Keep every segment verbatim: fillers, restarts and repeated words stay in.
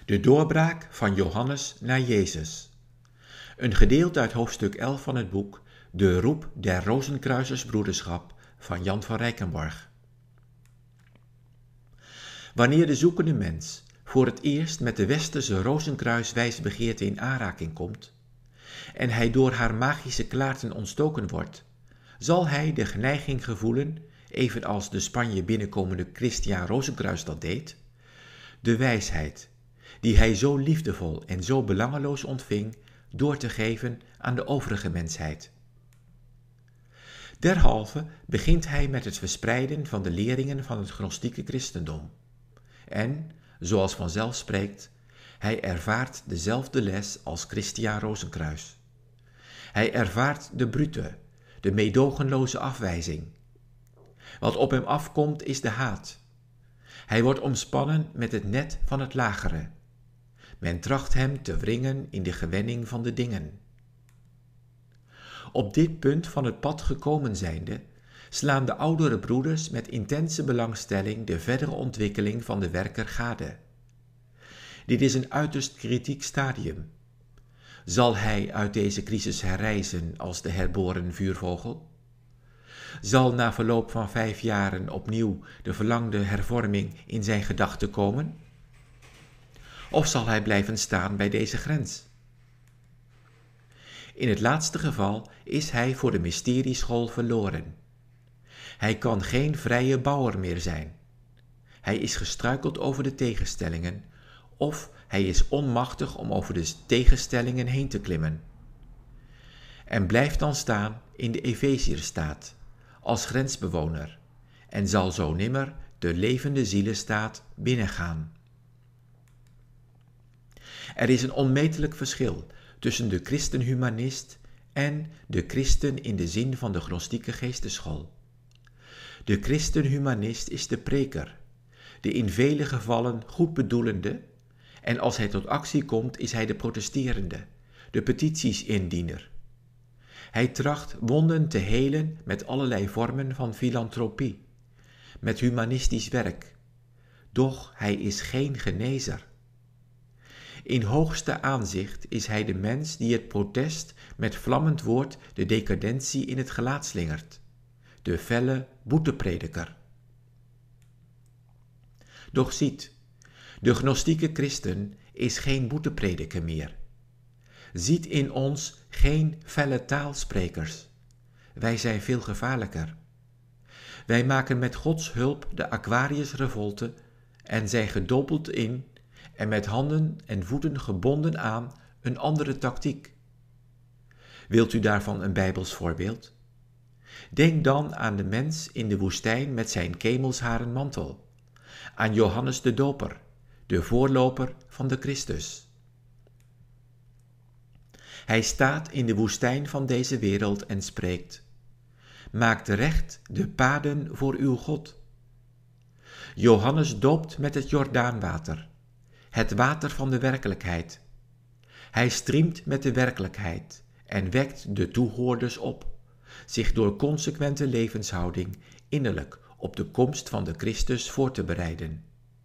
De doorbraak van Johannes naar Jezus. Een gedeelte uit hoofdstuk elf van het boek De roep der Rozenkruisersbroederschap van Jan van Rijkenborgh. Wanneer de zoekende mens voor het eerst met de westerse rozenkruiswijsbegeerte in aanraking komt en hij door haar magische klaarten ontstoken wordt, zal hij de neiging gevoelen, evenals de Spanje binnenkomende Christiaan Rozenkruis dat deed, de wijsheid, die hij zo liefdevol en zo belangeloos ontving, door te geven aan de overige mensheid. Derhalve begint hij met het verspreiden van de leringen van het gnostieke christendom. En, zoals vanzelf spreekt, hij ervaart dezelfde les als Christiaan Rozenkruis. Hij ervaart de brute, de meedogenloze afwijzing. Wat op hem afkomt is de haat. Hij wordt omspannen met het net van het lagere. Men tracht hem te wringen in de gewenning van de dingen. Op dit punt van het pad gekomen zijnde, slaan de oudere broeders met intense belangstelling de verdere ontwikkeling van de werker gade. Dit is een uiterst kritiek stadium. Zal hij uit deze crisis herrijzen als de herboren vuurvogel? Zal na verloop van vijf jaren opnieuw de verlangde hervorming in zijn gedachten komen? Of zal hij blijven staan bij deze grens? In het laatste geval is hij voor de mysterieschool verloren. Hij kan geen vrije bouwer meer zijn. Hij is gestruikeld over de tegenstellingen, of hij is onmachtig om over de tegenstellingen heen te klimmen. En blijft dan staan in de Efezierstaat, als grensbewoner, en zal zo nimmer de levende zielenstaat binnengaan. Er is een onmetelijk verschil tussen de christenhumanist en de christen in de zin van de gnostieke geesteschool. De christenhumanist is de preker, de in vele gevallen goedbedoelende, en als hij tot actie komt is hij de protesterende, de petitiesindiener. Hij tracht wonden te helen met allerlei vormen van filantropie, met humanistisch werk, doch hij is geen genezer. In hoogste aanzicht is hij de mens die het protest met vlammend woord de decadentie in het gelaat slingert, de felle boeteprediker. Doch ziet, de gnostieke christen is geen boeteprediker meer. Ziet in ons geen felle taalsprekers. Wij zijn veel gevaarlijker. Wij maken met Gods hulp de Aquarius-revolte en zijn gedompeld in en met handen en voeten gebonden aan een andere tactiek. Wilt u daarvan een Bijbels voorbeeld? Denk dan aan de mens in de woestijn met zijn kemelsharen mantel, aan Johannes de Doper, de voorloper van de Christus. Hij staat in de woestijn van deze wereld en spreekt: maakt recht de paden voor uw God. Johannes doopt met het Jordaanwater, het water van de werkelijkheid. Hij striemt met de werkelijkheid en wekt de toehoorders op, zich door consequente levenshouding innerlijk op de komst van de Christus voor te bereiden.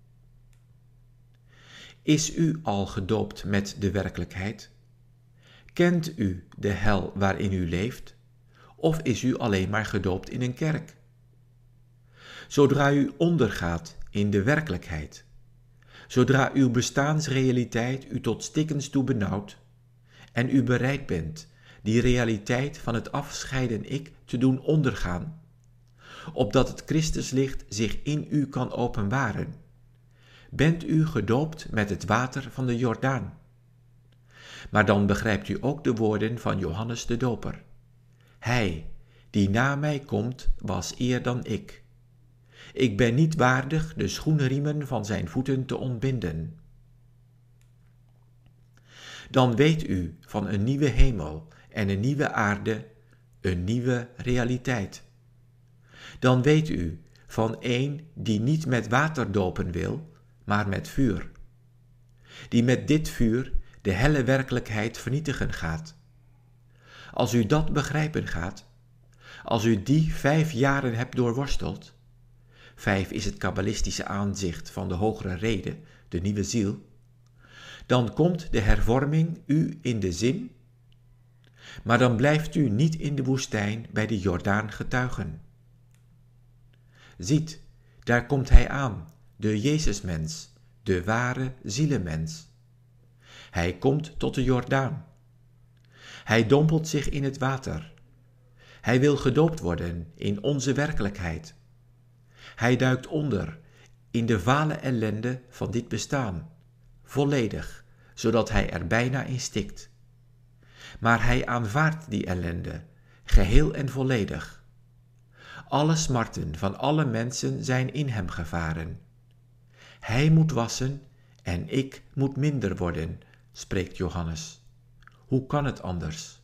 Is u al gedoopt met de werkelijkheid? Kent u de hel waarin u leeft? Of is u alleen maar gedoopt in een kerk? Zodra u ondergaat in de werkelijkheid, zodra uw bestaansrealiteit u tot stikkens toe benauwt en u bereid bent die realiteit van het afscheiden ik te doen ondergaan, opdat het Christuslicht zich in u kan openbaren, bent u gedoopt met het water van de Jordaan. Maar dan begrijpt u ook de woorden van Johannes de Doper. Hij, die na mij komt, was eer dan ik. Ik ben niet waardig de schoenriemen van zijn voeten te ontbinden. Dan weet u van een nieuwe hemel en een nieuwe aarde, een nieuwe realiteit. Dan weet u van een die niet met water dopen wil, maar met vuur. Die met dit vuur de helle werkelijkheid vernietigen gaat. Als u dat begrijpen gaat, als u die vijf jaren hebt doorworsteld, vijf is het kabbalistische aanzicht van de hogere rede, de nieuwe ziel, dan komt de hervorming u in de zin, maar dan blijft u niet in de woestijn bij de Jordaan getuigen. Ziet, daar komt hij aan, de Jezusmens, de ware zielenmens. Hij komt tot de Jordaan. Hij dompelt zich in het water. Hij wil gedoopt worden in onze werkelijkheid. Hij duikt onder in de vale ellende van dit bestaan, volledig, zodat hij er bijna in stikt. Maar hij aanvaardt die ellende, geheel en volledig. Alle smarten van alle mensen zijn in hem gevaren. Hij moet wassen en ik moet minder worden, spreekt Johannes. Hoe kan het anders?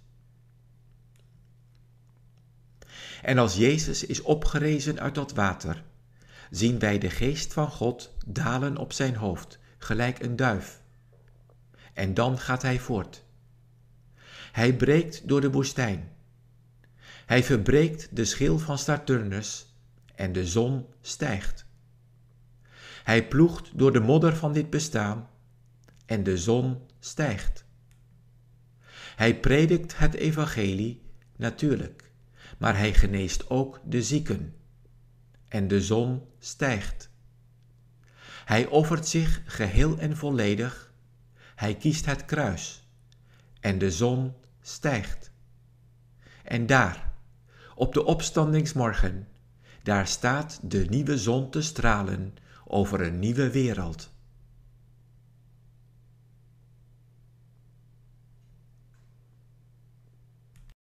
En als Jezus is opgerezen uit dat water, zien wij de geest van God dalen op zijn hoofd, gelijk een duif. En dan gaat hij voort. Hij breekt door de woestijn. Hij verbreekt de schil van Saturnus en de zon stijgt. Hij ploegt door de modder van dit bestaan en de zon stijgt. Hij predikt het evangelie, natuurlijk, maar hij geneest ook de zieken en de zon stijgt. Hij offert zich geheel en volledig, hij kiest het kruis en de zon stijgt. En daar, op de opstandingsmorgen, daar staat de nieuwe zon te stralen over een nieuwe wereld.